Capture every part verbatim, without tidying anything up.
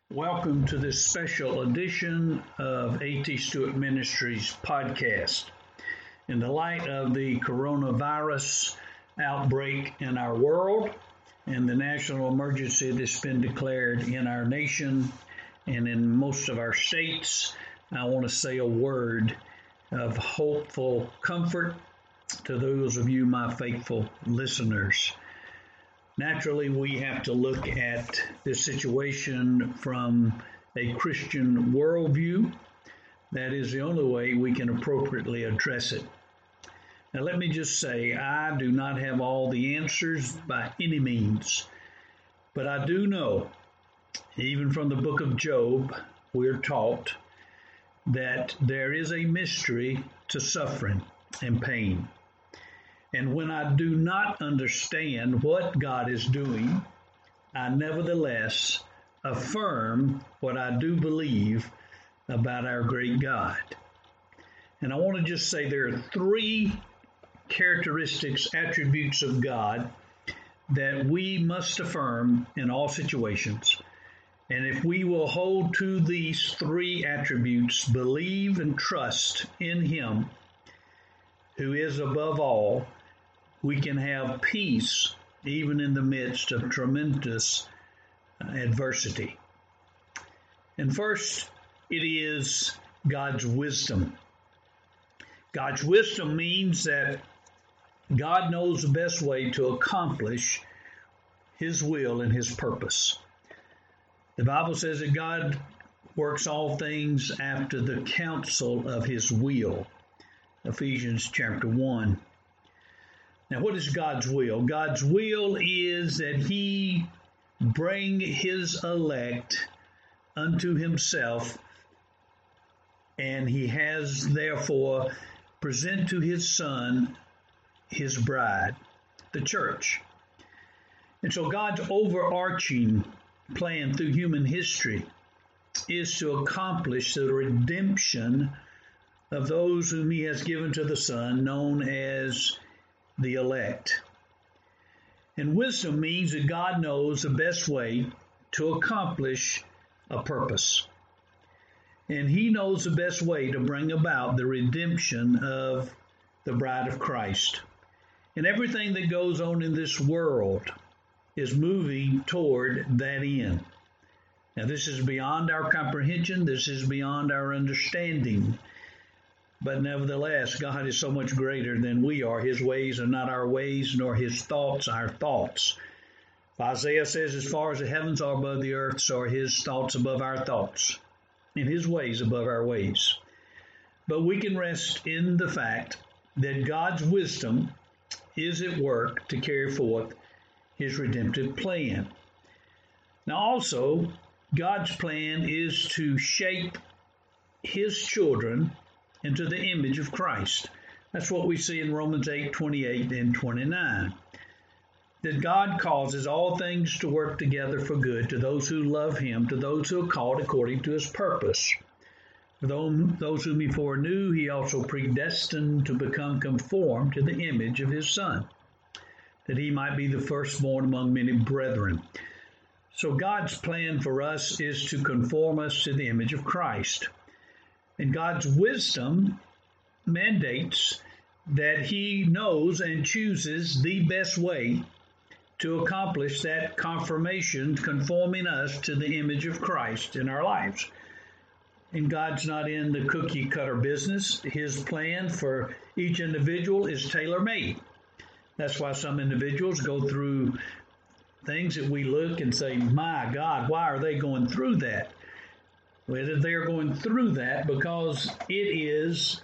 Welcome to this special edition of A T Stewart Ministries podcast. In the light of the coronavirus outbreak in our world and the national emergency that's been declared in our nation and in most of our states, I want to say a word of hopeful comfort to those of you, my faithful listeners. Naturally, we have to look at this situation from a Christian worldview. That is the only way we can appropriately address it. Now, let me just say, I do not have all the answers by any means, but I do know, even from the book of Job, we're taught that there is a mystery to suffering and pain. And when I do not understand what God is doing, I nevertheless affirm what I do believe about our great God. And I want to just say there are three characteristics, attributes of God that we must affirm in all situations. And if we will hold to these three attributes, believe and trust in Him, who is above all, we can have peace even in the midst of tremendous adversity. And first, it is God's wisdom. God's wisdom means that God knows the best way to accomplish His will and His purpose. The Bible says that God works all things after the counsel of His will. Ephesians chapter one. Now, what is God's will? God's will is that He bring His elect unto Himself, and He has therefore present to His Son His bride, the church. And so God's overarching plan through human history is to accomplish the redemption of those whom He has given to the Son, known as the elect. And wisdom means that God knows the best way to accomplish a purpose. And He knows the best way to bring about the redemption of the bride of Christ. And everything that goes on in this world is moving toward that end. Now, this is beyond our comprehension. This is beyond our understanding. But nevertheless, God is so much greater than we are. His ways are not our ways, nor His thoughts our thoughts. Isaiah says, as far as the heavens are above the earth, so are His thoughts above our thoughts, and His ways above our ways. But we can rest in the fact that God's wisdom is at work to carry forth His redemptive plan. Now also, God's plan is to shape His children into the image of Christ. That's what we see in Romans eight, twenty-eight and twenty-nine. That God causes all things to work together for good to those who love Him, to those who are called according to His purpose. For those whom He foreknew, He also predestined to become conformed to the image of His Son, that He might be the firstborn among many brethren. So God's plan for us is to conform us to the image of Christ. And God's wisdom mandates that He knows and chooses the best way to accomplish that confirmation, conforming us to the image of Christ in our lives. And God's not in the cookie cutter business. His plan for each individual is tailor-made. That's why some individuals go through things that we look and say, my God, why are they going through that? Whether they're going through that because it is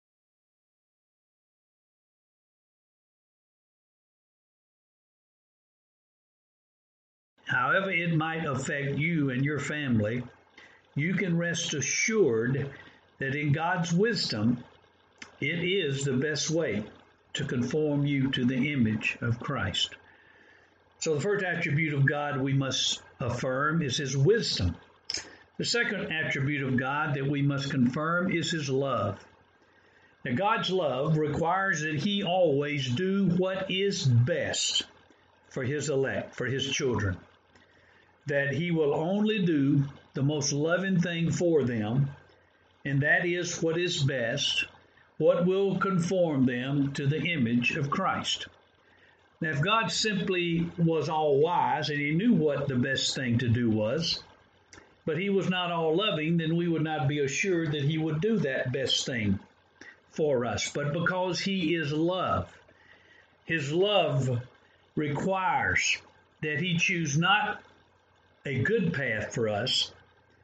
however it might affect you and your family, you can rest assured that in God's wisdom, it is the best way to conform you to the image of Christ. So the first attribute of God we must affirm is His wisdom. The second attribute of God that we must confirm is His love. Now, God's love requires that He always do what is best for His elect, for His children. that he will only do the most loving thing for them, and that is what is best, what will conform them to the image of Christ. Now, if God simply was all wise and he knew what the best thing to do was, but he was not all loving, then we would not be assured that he would do that best thing for us. But because he is love, his love requires that he choose not a good path for us,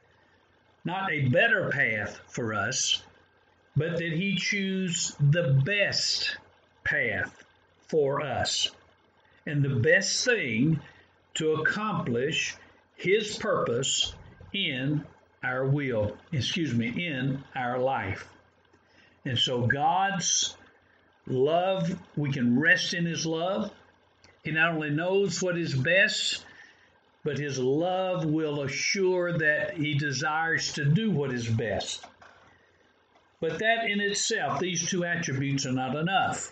not a better path for us, but that he choose the best path for us and the best thing to accomplish his purpose in our will, excuse me, in our life. And so God's love, we can rest in his love. He not only knows what is best, but his love will assure that he desires to do what is best. But that in itself, these two attributes are not enough.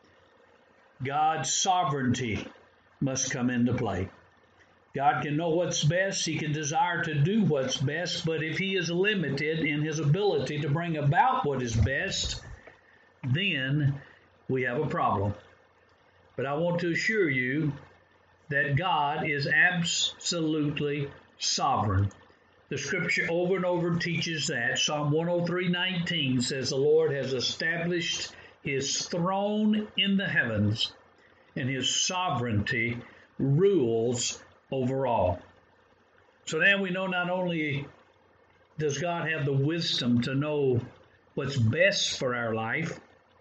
God's sovereignty must come into play. God can know what's best. He can desire to do what's best. But if he is limited in his ability to bring about what is best, then we have a problem. But I want to assure you that God is absolutely sovereign. The scripture over and over teaches that. Psalm one oh three nineteen says the Lord has established his throne in the heavens, and his sovereignty rules over all. So now we know not only does God have the wisdom to know what's best for our life,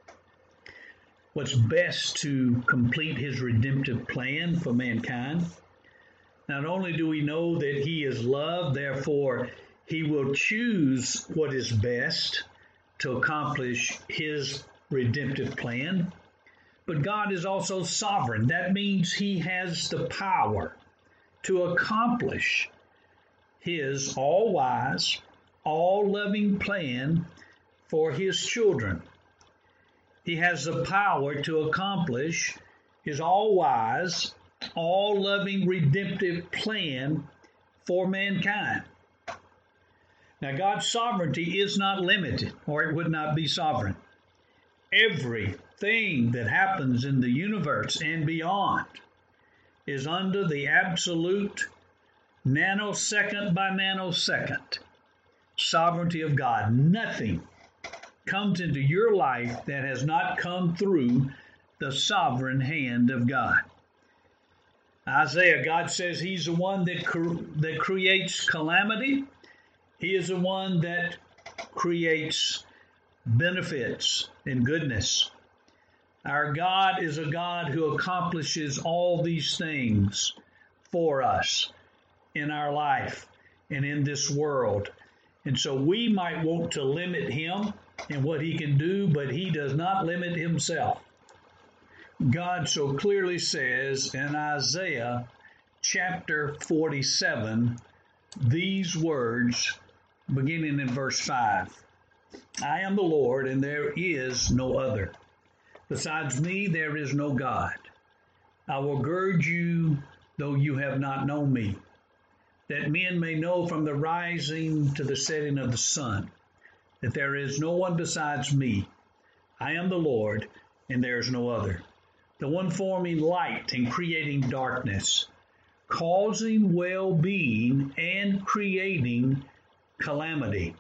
what's best to complete his redemptive plan for mankind. Not only do we know that he is love, therefore he will choose what is best to accomplish his redemptive plan, but God is also sovereign. That means he has the power to accomplish his all-wise, all-loving plan for his children. He has the power to accomplish his all-wise, all-loving, redemptive plan for mankind. Now, God's sovereignty is not limited, or it would not be sovereign. Everything that happens in the universe and beyond is under the absolute nanosecond by nanosecond sovereignty of God. Nothing comes into your life that has not come through the sovereign hand of God. Isaiah, God says he's the one that, cre- that creates calamity. He is the one that creates benefits and goodness. Our God is a God who accomplishes all these things for us in our life and in this world. And so we might want to limit him and what he can do, but he does not limit himself. God so clearly says in Isaiah chapter forty-seven these words, beginning in verse five. I am the Lord, and there is no other. Besides me, there is no God. I will gird you, though you have not known me, that men may know from the rising to the setting of the sun, that there is no one besides me. I am the Lord, and there is no other. The one forming light and creating darkness, causing well-being and creating calamity.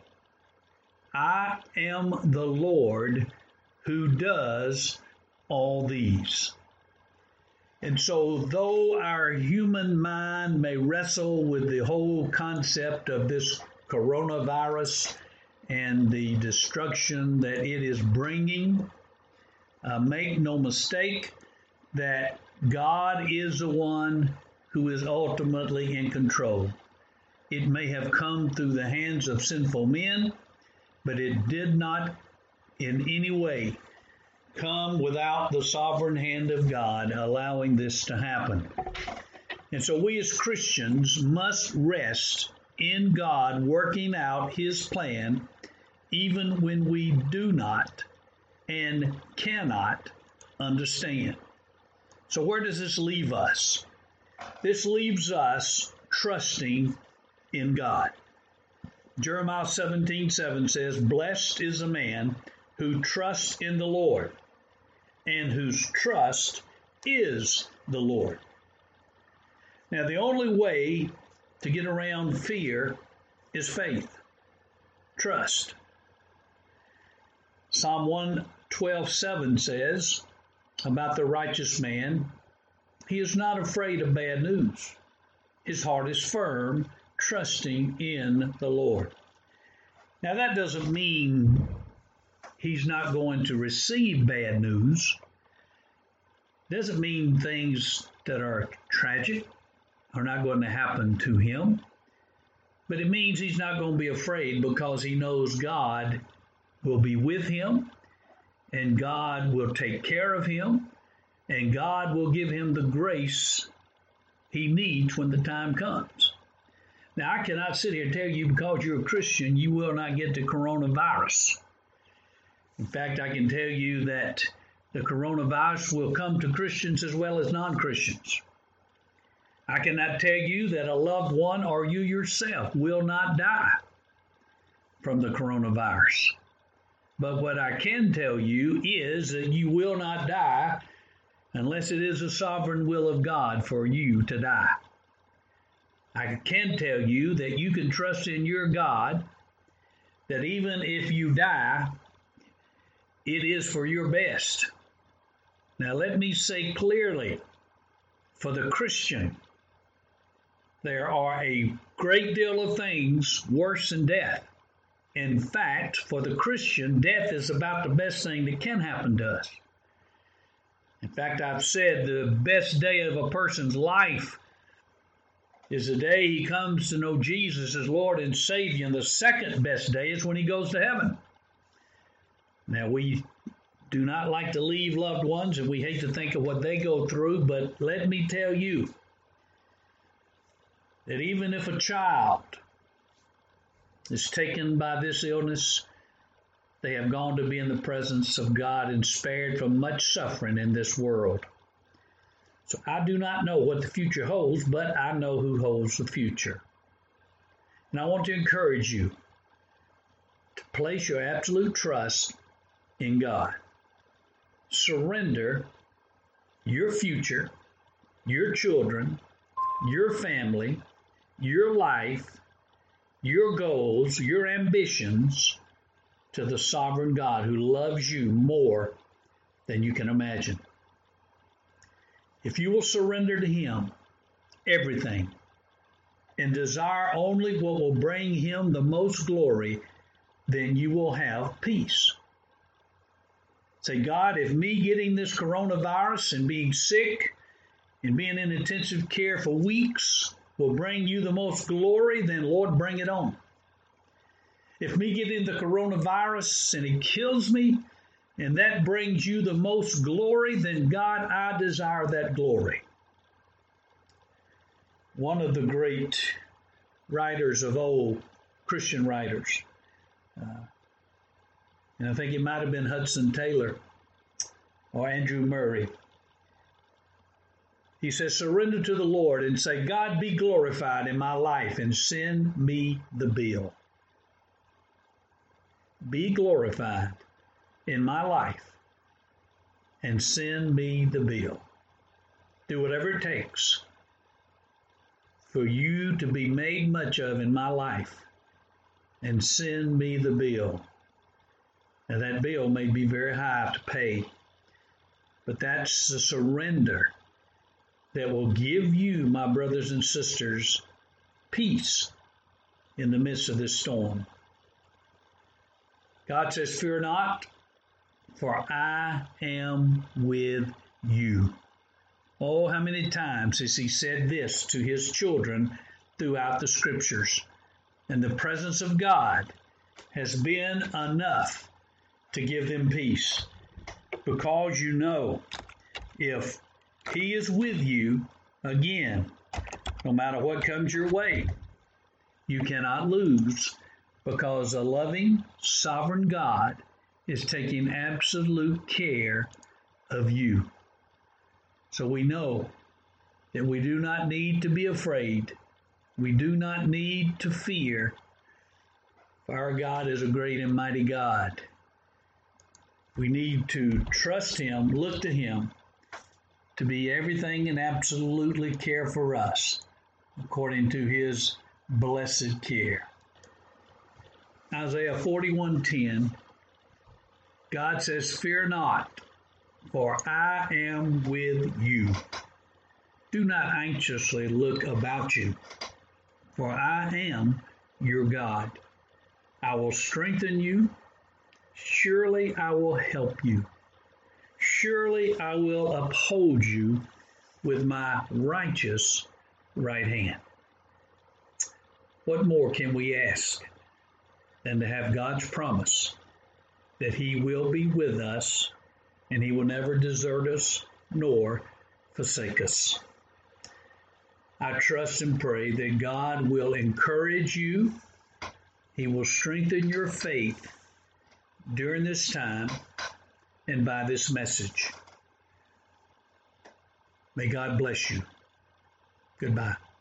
I am the Lord who does all these. And so though our human mind may wrestle with the whole concept of this coronavirus and the destruction that it is bringing, uh, make no mistake that God is the one who is ultimately in control. It may have come through the hands of sinful men, but it did not in any way come without the sovereign hand of God allowing this to happen. And so we as Christians must rest in God working out his plan even when we do not and cannot understand. So where does this leave us? This leaves us trusting in God. Jeremiah seventeen seven says, "Blessed is the man who trusts in the Lord, and whose trust is the Lord." Now, the only way to get around fear is faith, trust. Psalm one twelve seven says about the righteous man, he is not afraid of bad news. His heart is firm, trusting in the Lord. Now, that doesn't mean he's not going to receive bad news. Doesn't mean things that are tragic are not going to happen to him. But it means he's not going to be afraid because he knows God will be with him, and God will take care of him, and God will give him the grace he needs when the time comes. Now, I cannot sit here and tell you because you're a Christian, you will not get the coronavirus. In fact, I can tell you that the coronavirus will come to Christians as well as non-Christians. I cannot tell you that a loved one or you yourself will not die from the coronavirus. But what I can tell you is that you will not die unless it is the sovereign will of God for you to die. I can tell you that you can trust in your God, that even if you die, it is for your best. Now, let me say clearly, for the Christian, there are a great deal of things worse than death. In fact, for the Christian, death is about the best thing that can happen to us. In fact, I've said the best day of a person's life is the day he comes to know Jesus as Lord and Savior, and the second best day is when he goes to heaven. Now, we do not like to leave loved ones, and we hate to think of what they go through, but let me tell you that even if a child is taken by this illness, they have gone to be in the presence of God and spared from much suffering in this world. So I do not know what the future holds, but I know who holds the future. And I want to encourage you to place your absolute trust in God. Surrender your future, your children, your family, your life, your goals, your ambitions to the sovereign God who loves you more than you can imagine. If you will surrender to him everything and desire only what will bring him the most glory, then you will have peace. Say, God, if me getting this coronavirus and being sick and being in intensive care for weeks will bring you the most glory, then Lord, bring it on. If me getting the coronavirus and it kills me, and that brings you the most glory, then God, I desire that glory. One of the great writers of old, Christian writers, uh, and I think it might have been Hudson Taylor or Andrew Murray, he says, surrender to the Lord and say, God, be glorified in my life and send me the bill. Be glorified in my life and send me the bill. Do whatever it takes for you to be made much of in my life and send me the bill. Now that bill may be very high to pay, but that's the surrender that will give you, my brothers and sisters, peace in the midst of this storm. God says, fear not, for I am with you. Oh, how many times has he said this to his children throughout the scriptures? And the presence of God has been enough to give them peace. Because you know, if he is with you, again, no matter what comes your way, you cannot lose, because a loving, sovereign God is taking absolute care of you. So we know that we do not need to be afraid We do not need to fear, for our God is a great and mighty God. We need to trust Him, look to Him, to be everything and absolutely care for us, according to His blessed care. Isaiah forty-one ten, God says, "Fear not, for I am with you. Do not anxiously look about you, for I am your God. I will strengthen you. Surely I will help you. Surely I will uphold you with my righteous right hand." What more can we ask than to have God's promise that He will be with us and He will never desert us nor forsake us? I trust and pray that God will encourage you. He will strengthen your faith during this time and by this message. May God bless you. Goodbye.